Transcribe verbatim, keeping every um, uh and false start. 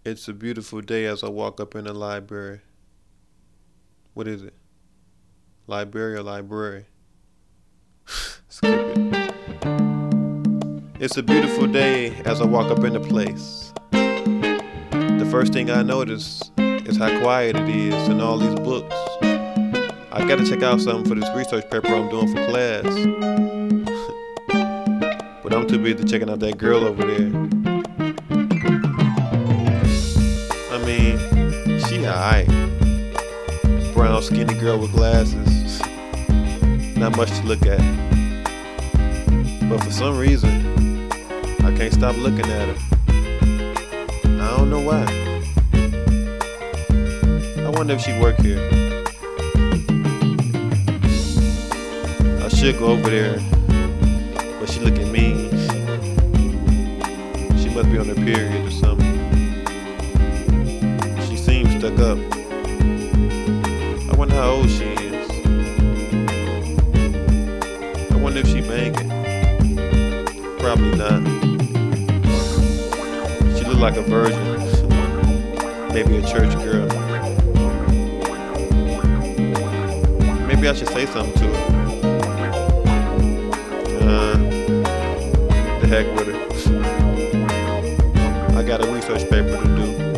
It's a beautiful day as I walk up in the library. What is it? Library or library? Skip it. It's a beautiful day as I walk up in the place. The first thing I notice is how quiet it is and all these books. I gotta check out something for this research paper I'm doing for class. But I'm too busy checking out that girl over there. I mean, she alright. Brown skinny girl with glasses. Not much to look at. But for some reason, I can't stop looking at her. I don't know why. I wonder if she work here. I should go over there, but she looking mean. She must be on her period or something. She seems stuck up. I wonder how old she is. I wonder if she banging. Probably not. She look like a virgin. Maybe a church girl. Maybe I should say something to her. Uh, the heck with her. I got a research paper to do.